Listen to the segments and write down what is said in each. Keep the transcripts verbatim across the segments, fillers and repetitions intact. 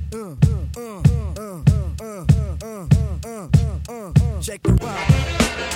Uh, uh, uh, uh, uh, uh, uh, uh, check the vibe.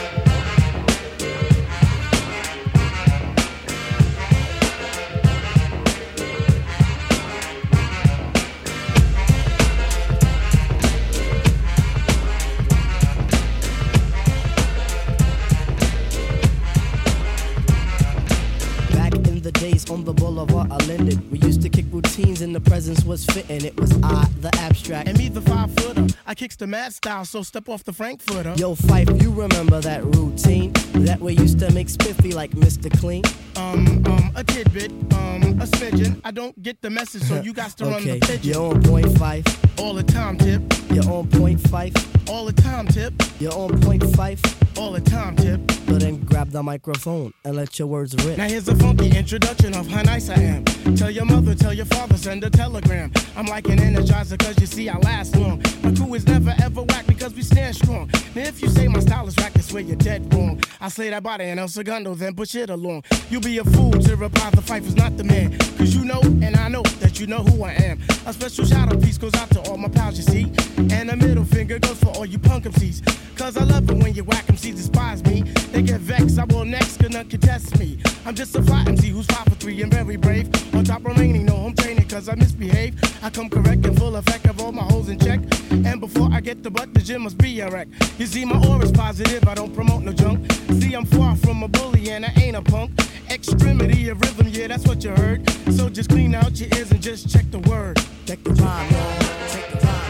Days on the boulevard I landed. We used to kick routines and the presence was fitting. It was I, the abstract. And me, the five footer. I kicks the mad style, so step off the Frankfurter. Yo, Fife, you remember that routine? That we used to make spiffy like Mister Clean? Um, um, a tidbit, um, a smidgen. I don't get the message, so you got to okay. run the pigeon. You're on point five. All the time, tip. You're on point five. All the time, tip. You're on point five. All the time, tip. So then grab the microphone and let your words rip. Now here's a funky introduction of how nice I am. Tell your mother, tell your father, send a telegram. I'm like an energizer cause you see I last long. My crew is never ever whack because we stand strong. Now if you say my style is whack, that's where you're dead wrong. I slay that body and El Segundo, then push it along. You'll be a fool to reply the fight is not the man. Cause you know and I know that you know who I am. A special shout out piece goes out to all my pals you see. And a middle finger goes for all you punk M Cs. Cause I love it when you whack M Cs despise me. They get vexed, I will next, cause none can test me. I'm just a fly M C who's five for three and very brave. On top remaining, no home training cause I misbehave. I come correct and full effect of all my hoes in check. And before I get the butt, the gym must be a wreck. You see my aura's positive, I don't promote no junk. See I'm far from a bully and I ain't a punk. Extremity of rhythm, yeah that's what you heard. So just clean out your ears and just check the word. Check the vibe, y'all. Check the vibe.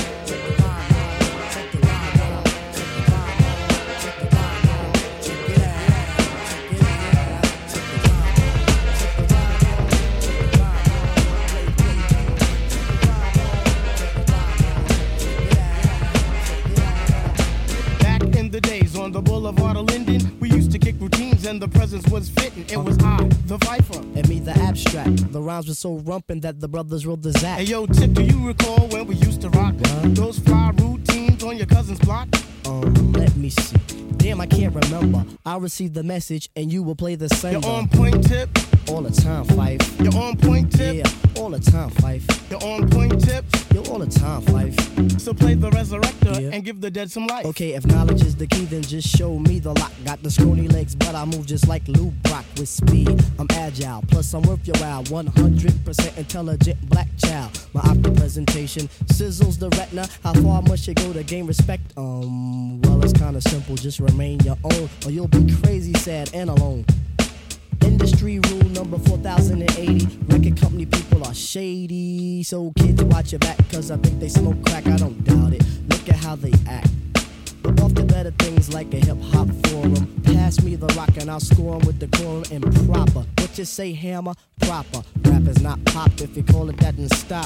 The days on the boulevard of Linden, we used to kick routines and the presence was fitting. It was I, the Viper, and me, the abstract. The rhymes were so rumpin' that the brothers wrote the Zach. Hey yo, Tip, do you recall when we used to rock what? Those fly routines on your cousin's block? Um, let me see. Damn, I can't remember. I'll receive the message and you will play the same. You're on point, Tip. All the time, Fife. You're on point, Tip. Yeah, all the time, Fife. You're on point, Tip. You're all the time, Fife. So play the resurrector yeah. and give the dead some life. Okay, if knowledge is the key, then just show me the lock. Got the scrawny legs, but I move just like Lou Brock with speed. I'm agile, plus I'm worth your while. one hundred percent intelligent black child. My optic presentation sizzles the retina. How far must you go to gain respect? Um, well, it's kinda simple. Just remain your own, or you'll be crazy, sad, and alone. Industry rule number four thousand eighty. Record company people are shady. So kids watch your back, cause I think they smoke crack. I don't doubt it. Look at how they act. But off to better things like a hip hop forum. Pass me the rock and I'll score 'em with the quorum and proper. What you say, hammer? Proper. Rap is not pop. If you call it that, then stop.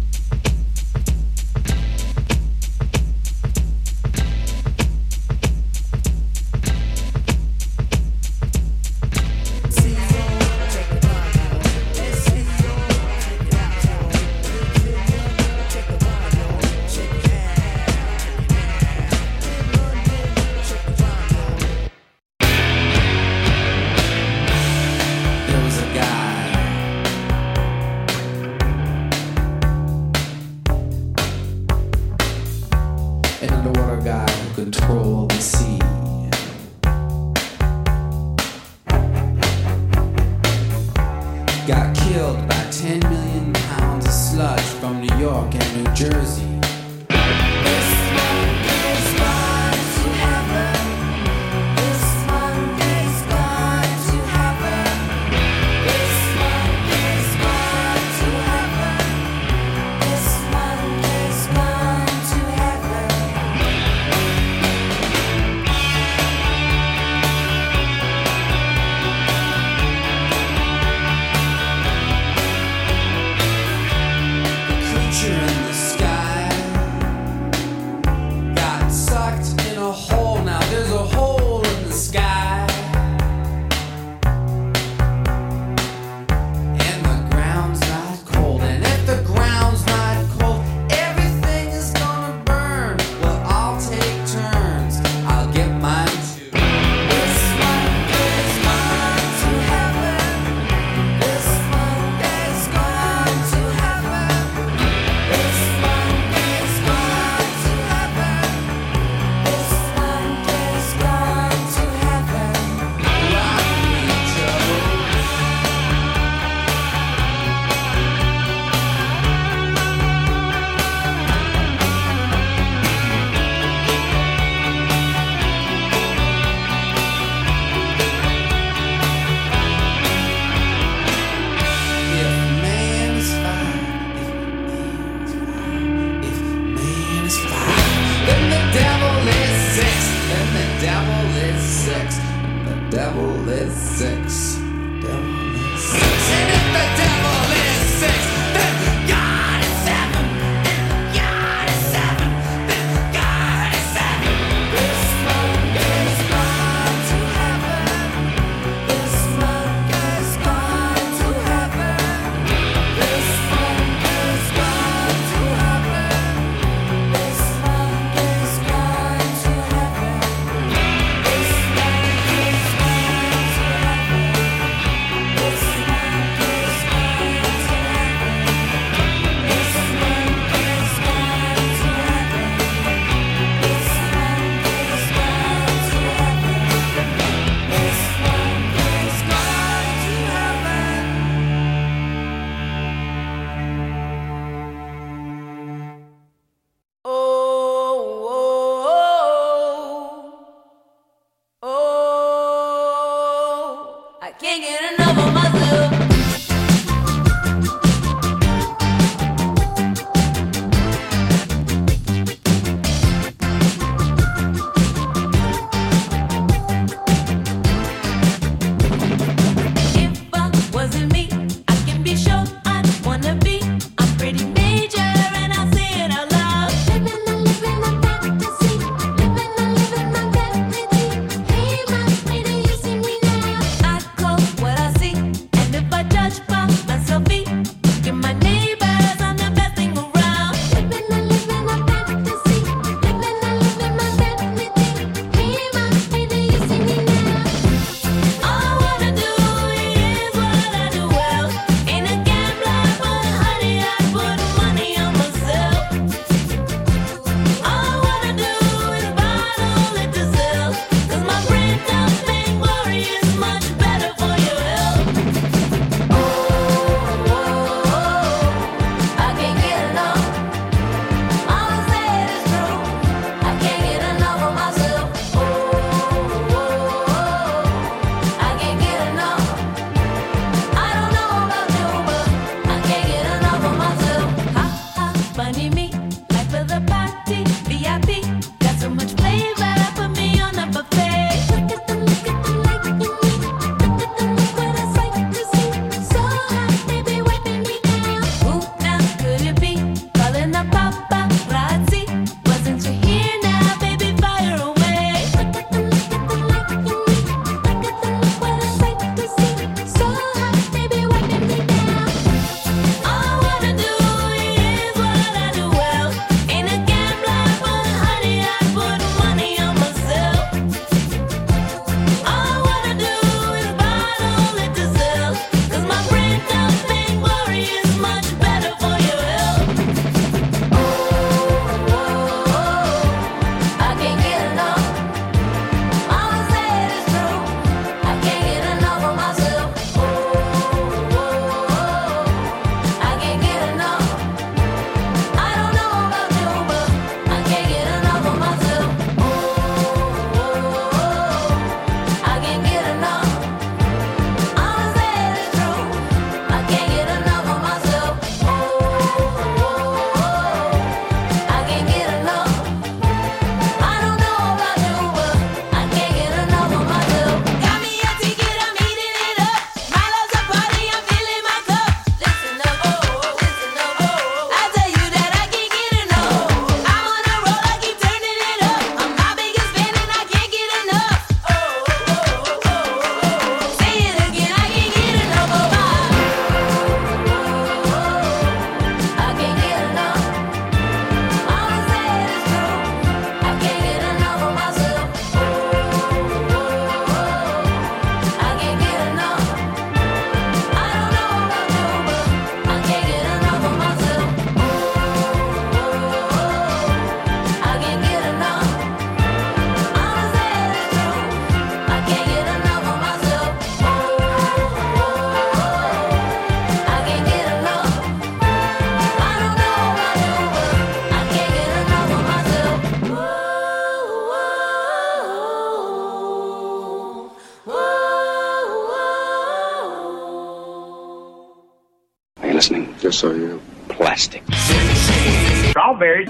Control the sea. Got killed by ten million pounds of sludge from New York and New Jersey. This Yes, I am. Plastic. Strawberries.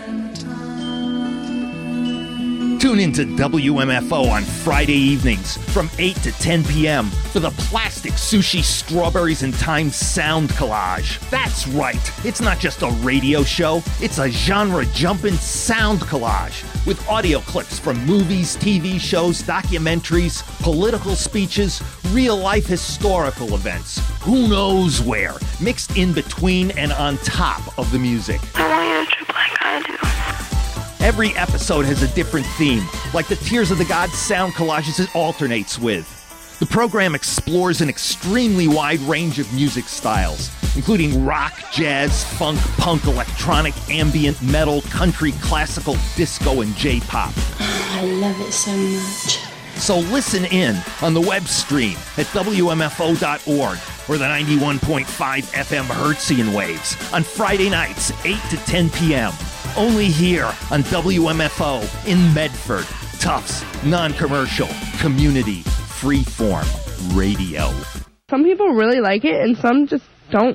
Tune in to W M F O on Friday evenings from eight to ten p.m. for the Plastic Sushi Strawberries and Time Sound Collage. That's right, it's not just a radio show, it's a genre-jumping sound collage with audio clips from movies, T V shows, documentaries, political speeches, real-life historical events, who knows where, mixed in between and on top of the music. I want you to trip like I do. Every episode has a different theme, like the Tears of the Gods sound collages it alternates with. The program explores an extremely wide range of music styles, including rock, jazz, funk, punk, electronic, ambient, metal, country, classical, disco, and J-pop. I love it so much. So listen in on the web stream at W M F O dot org or the ninety-one point five F M Hertzian waves on Friday nights, eight to ten p.m. Only here on W M F O in Medford. Tufts, non-commercial, community, freeform radio. Some people really like it and some just don't.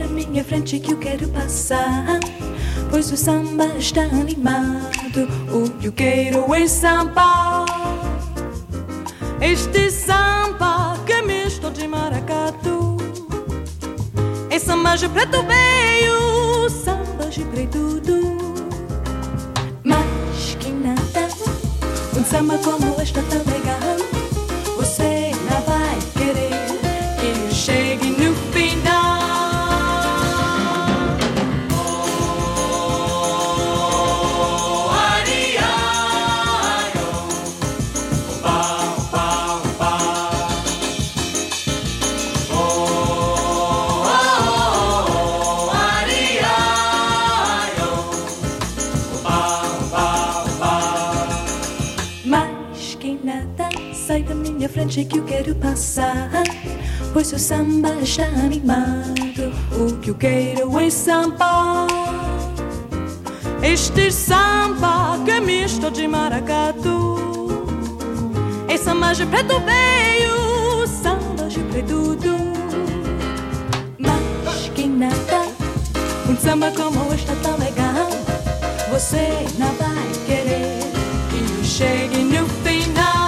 da minha frente que eu quero passar, pois o samba está animado. O que eu quero é samba, este samba que é misto de maracatu. É samba de preto veio, samba de preto do. Mas que nada, um samba como este tão legal, você não vai querer que eu chegue no final. Sai da minha frente que eu quero passar, pois o samba está animado. O que eu quero é samba, este samba que é misto de maracatu. É samba de preto veio, samba de preto do. Mas que nada, um samba como este tão legal, você não vai querer que eu chegue no final.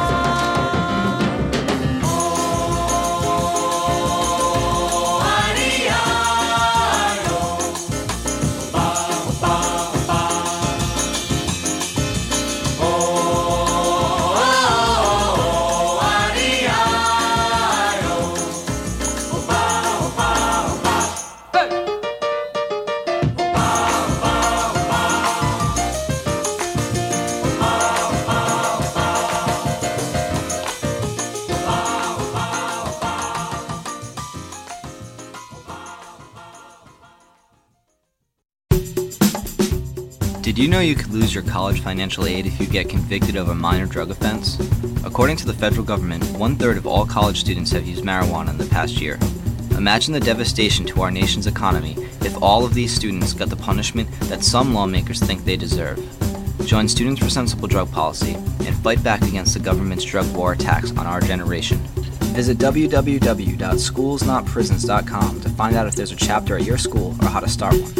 Did you know you could lose your college financial aid if you get convicted of a minor drug offense? According to the federal government, one-third of all college students have used marijuana in the past year. Imagine the devastation to our nation's economy if all of these students got the punishment that some lawmakers think they deserve. Join Students for Sensible Drug Policy and fight back against the government's drug war attacks on our generation. Visit w w w dot schools not prisons dot com to find out if there's a chapter at your school or how to start one.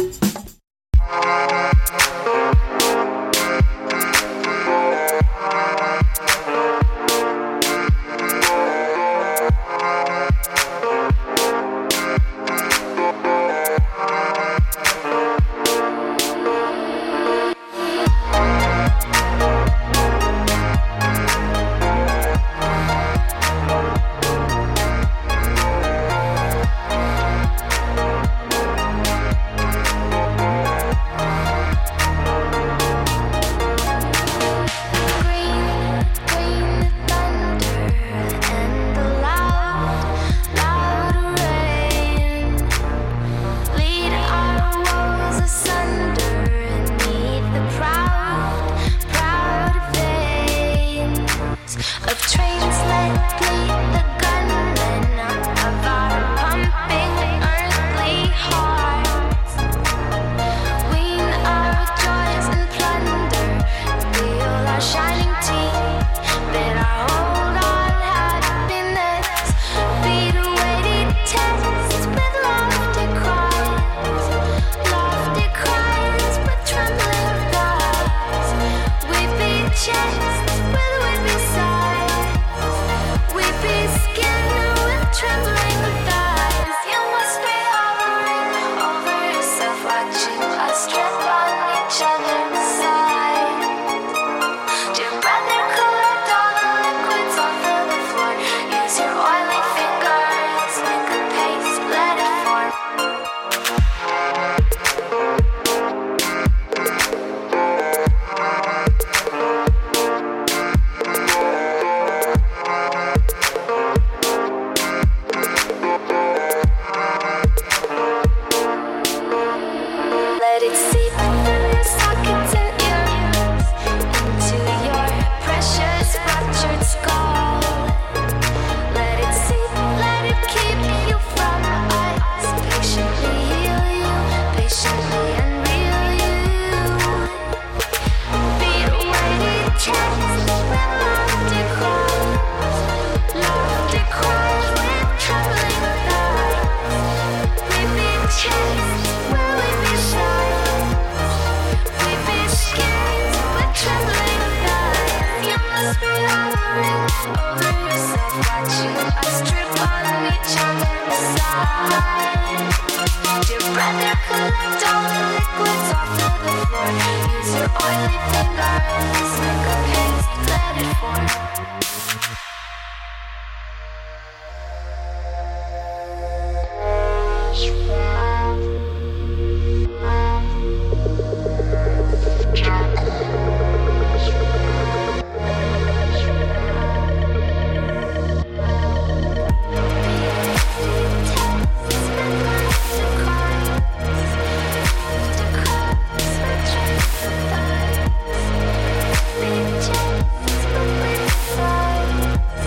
Thank you.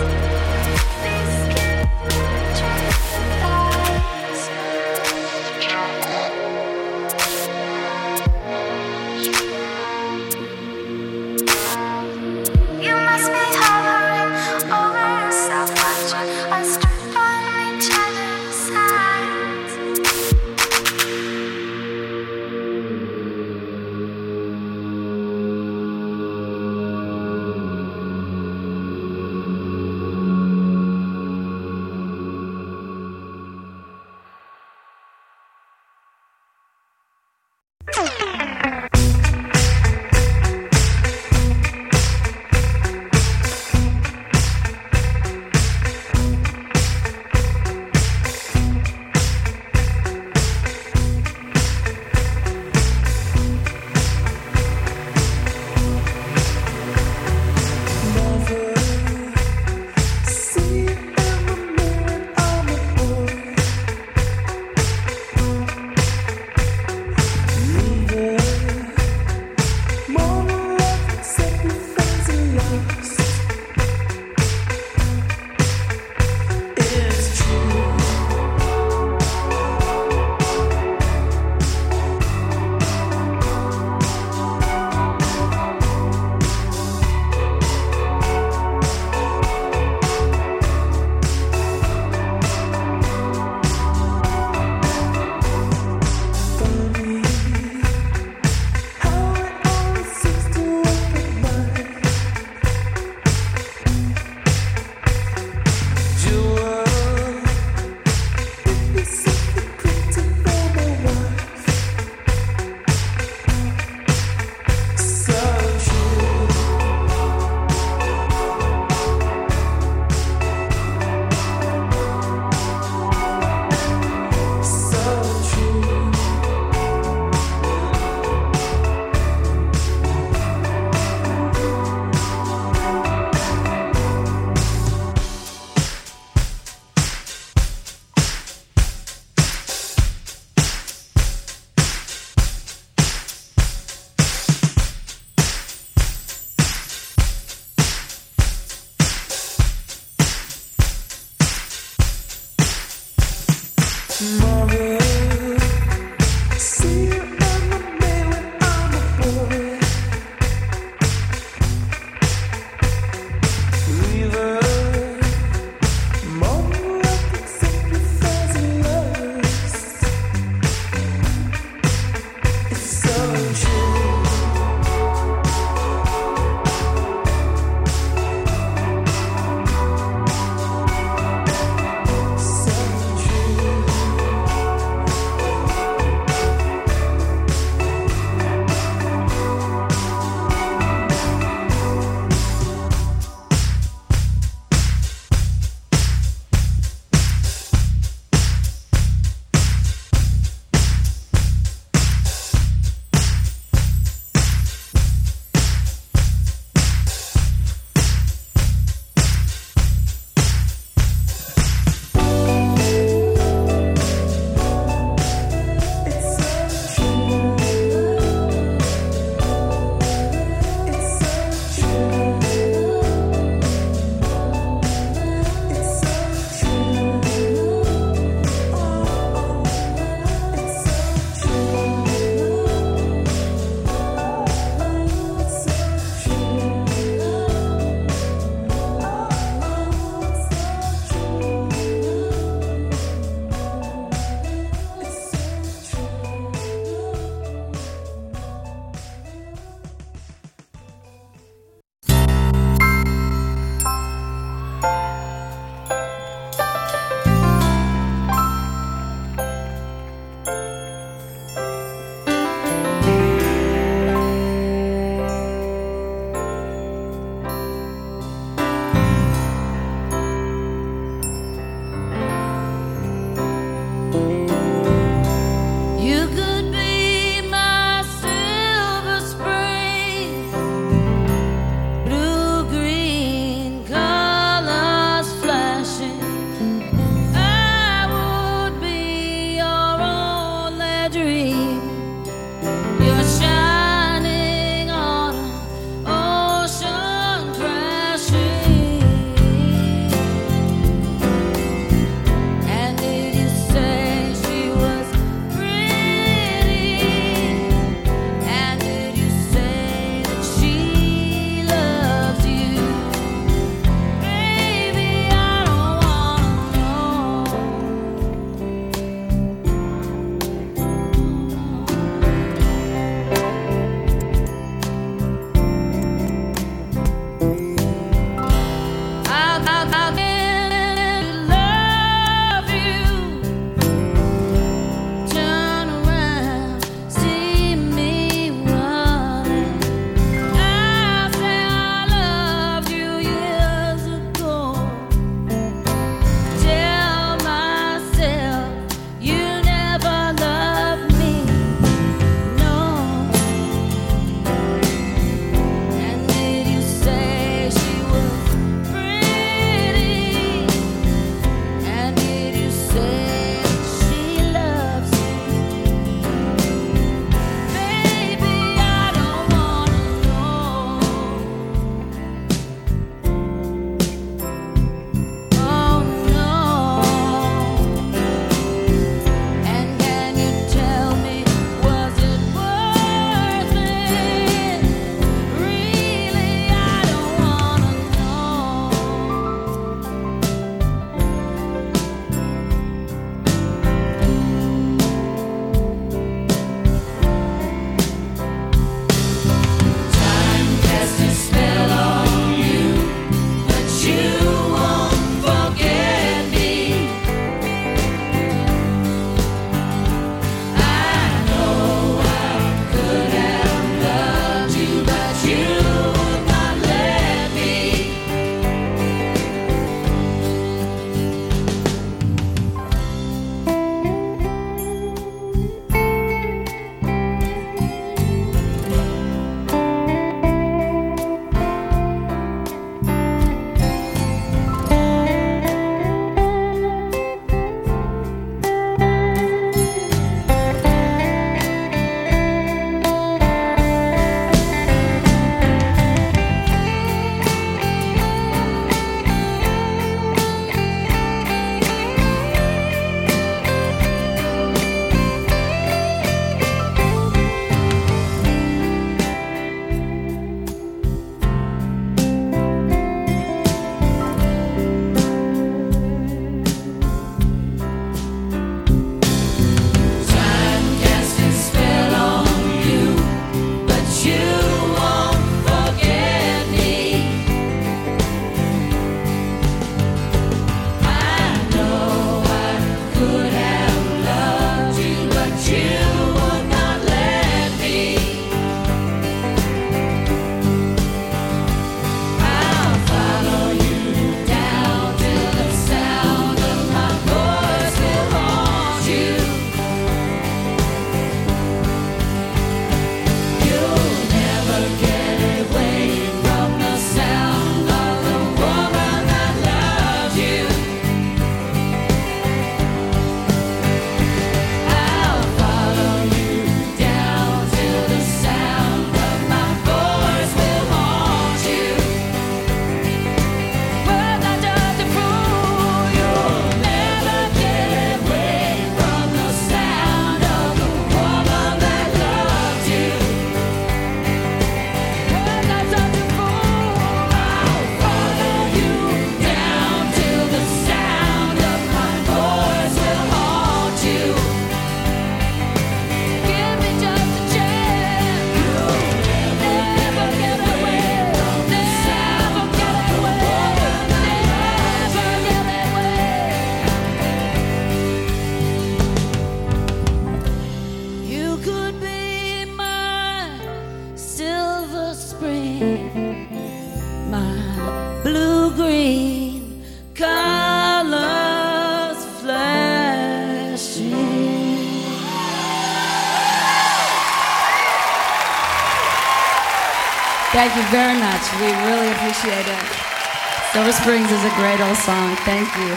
Thank you very much. We really appreciate it. Silver Springs is a great old song. Thank you.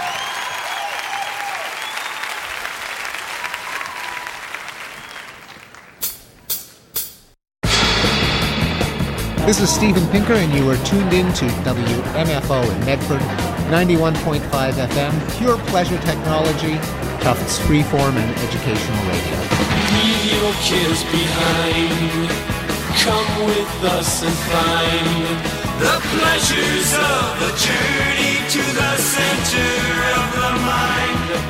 This is Steven Pinker, and you are tuned in to W M F O in Medford, ninety-one point five F M, pure pleasure technology, Tufts freeform and educational radio. Leave your cares behind. Come with us and find the pleasures of the journey to the center of the mind.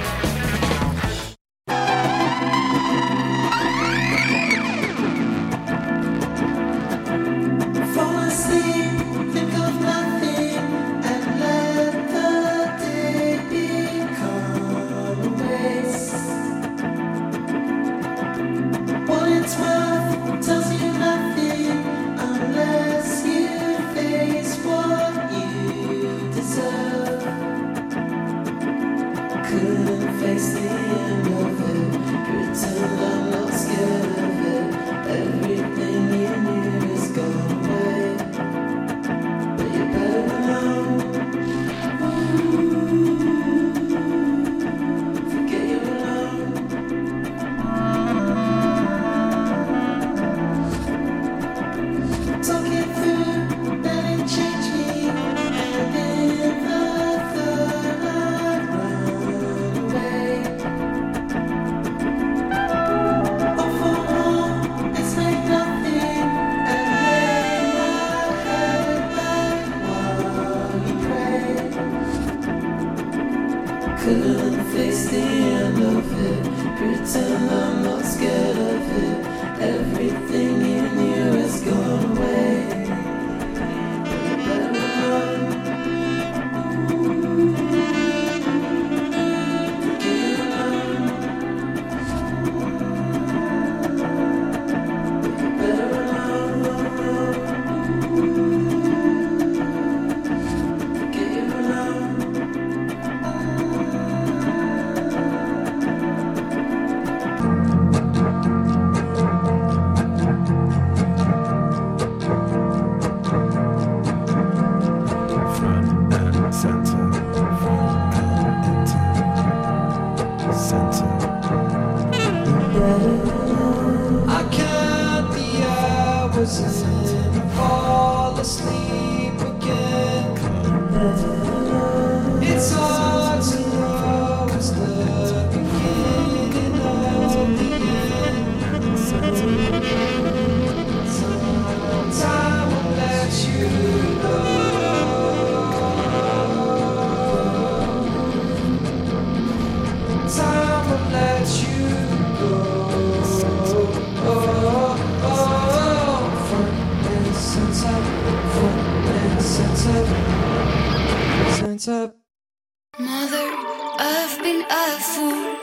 Mother, I've been a fool.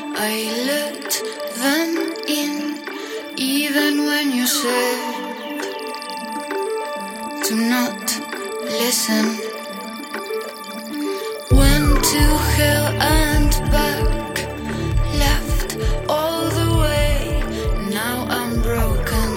I let them in, even when you said to not listen. Went to hell and back, left all the way. Now I'm broken.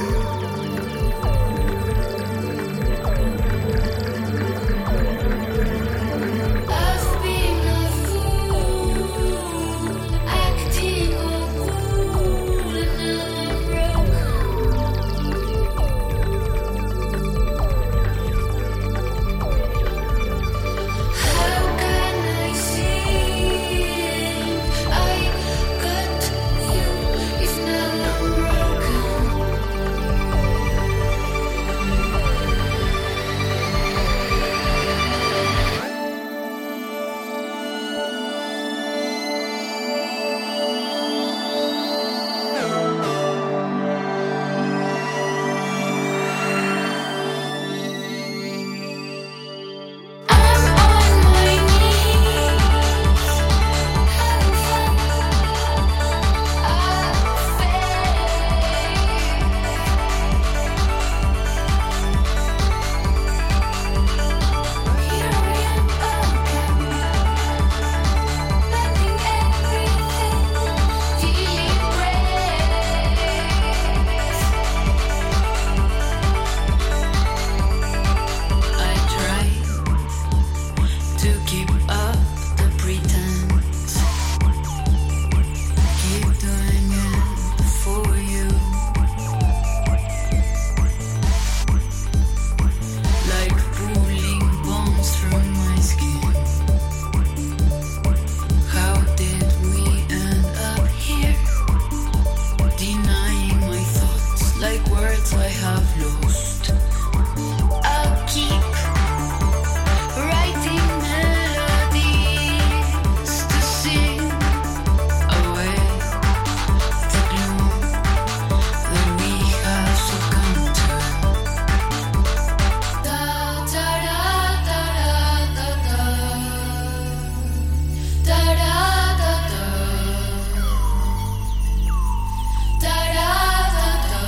words I have lost. I'll keep writing melodies to sing away the gloom that we have succumbed to. Da da da da da da da da da da da da da da.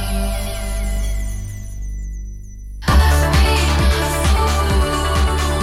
I've been a fool.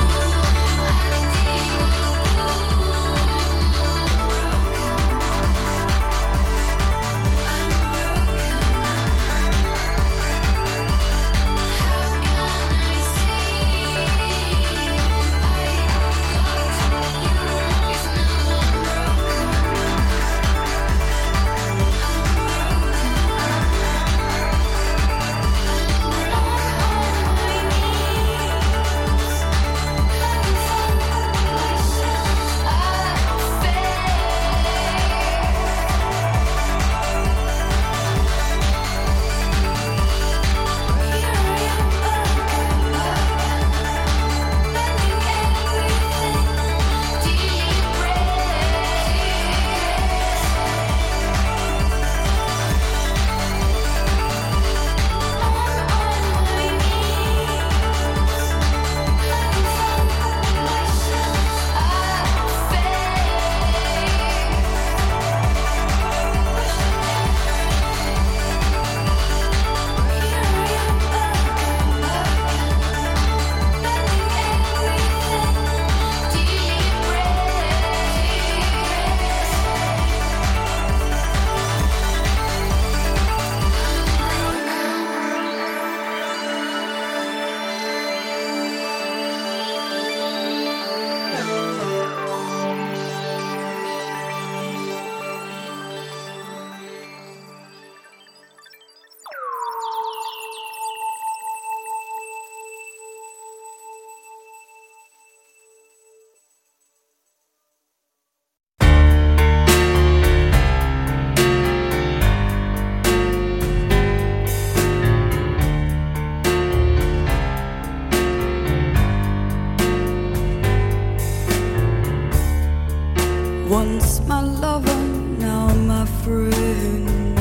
Once my lover, now my friend.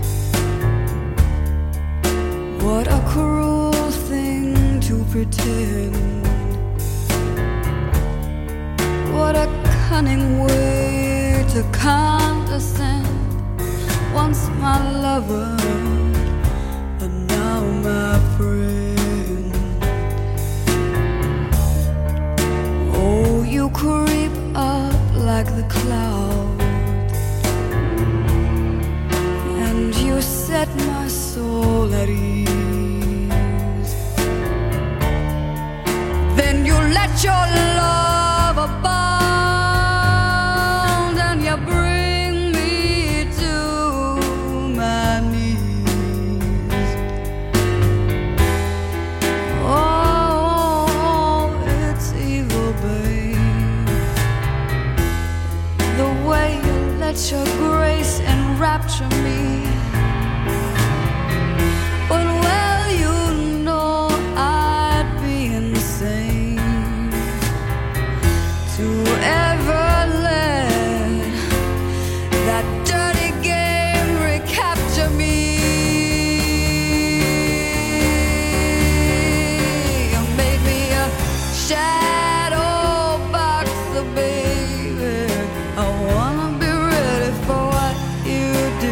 What a cruel thing to pretend. What a cunning way to condescend. Once my lover, and now my friend. Oh, you creep up like the clouds, and you set my soul at ease. Then you let your love abound, and you bring me to my knees. Oh, it's evil, babe, the way you let your grace enrapture me. But well, you know I'd be insane to ever let that dirty game recapture me. You made me a shadow boxer, baby. I wanna be ready for what you do.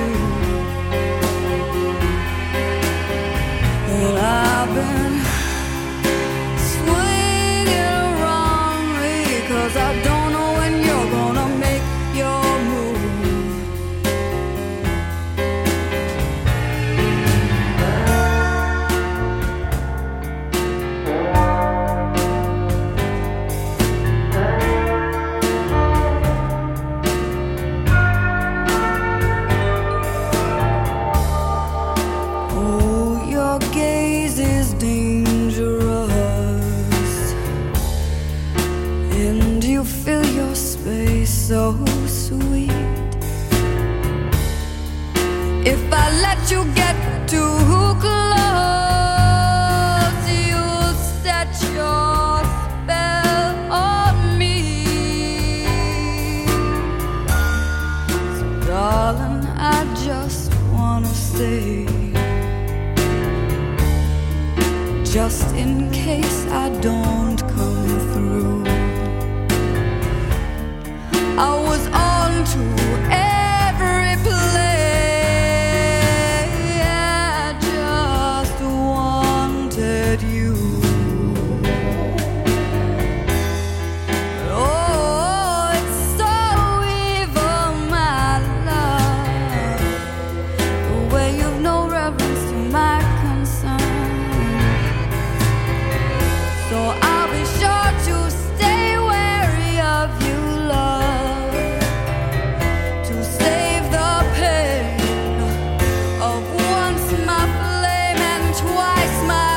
And I've been swinging around me, 'cause I don't know when you're gonna make your move. Oh, your gaze is dangerous, and you fill your space so sweet. If I let you get too stay, just in case I don't come through. I was on to every play, I just wanted you. Oh, it's so evil, my love, the way you've no reverence to my concern. So I'll be sure to stay wary of you, love, to save the pain of once my flame and twice my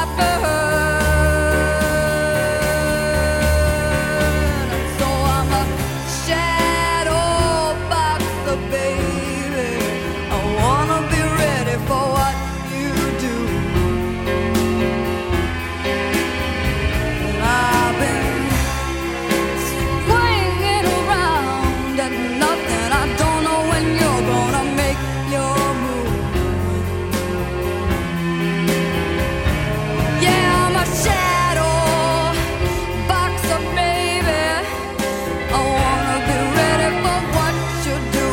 burn. So I'm a shadow boxer, baby. I wanna be ready for what you do. And I've been swinging around at nothing. I don't know when you're gonna make your move. Yeah, I'm a shadow boxer, baby. I wanna be ready for what you do.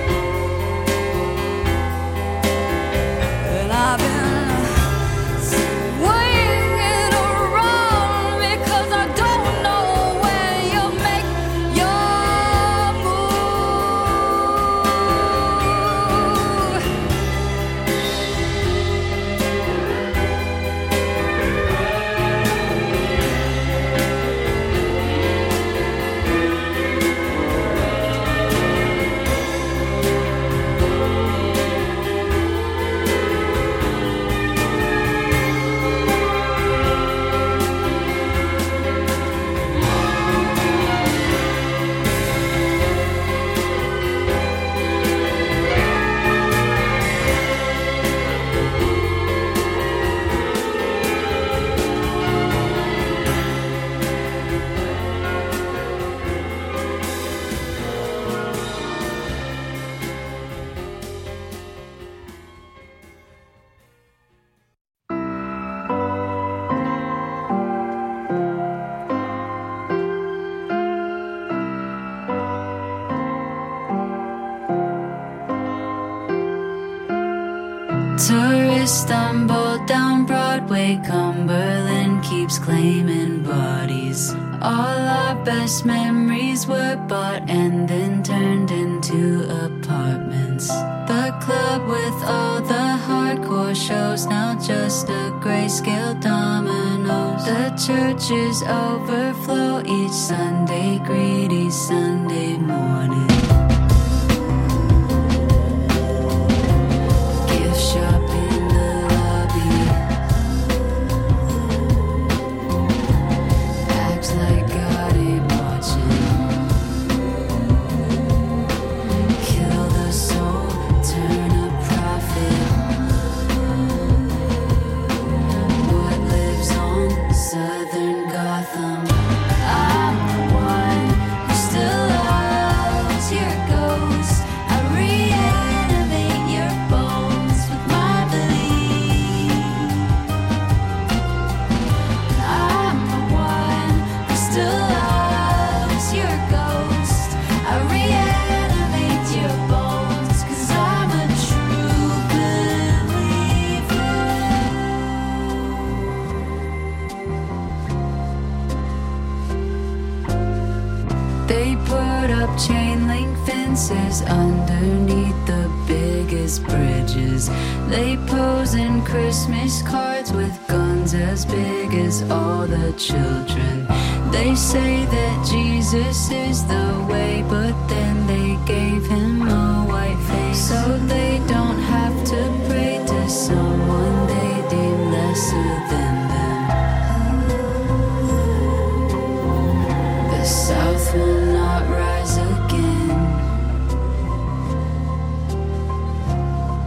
And I've been swinging around because I don't know when you'll make your move. Tourists stumble down Broadway, Cumberland keeps claiming bodies. All our best memories were bought and then turned into apartments. The club with all the hardcore shows, now just a grayscale dominoes. The churches overflow each Sunday, greedy Sunday morning. Gift shop in the lobby, acts like God ain't watching. Kill the soul, turn a profit. What lives on Southern Gotham? I'm the one who still loves your ghost. I reanimate your bones with my belief. I'm the one who still loves your ghost. I reanimate your bones 'cause I'm a true believer. They put up chain link fences underneath the biggest bridges. They pose in Christmas cards with guns as big as all the children. They say that Jesus is the way, but then they gave him up.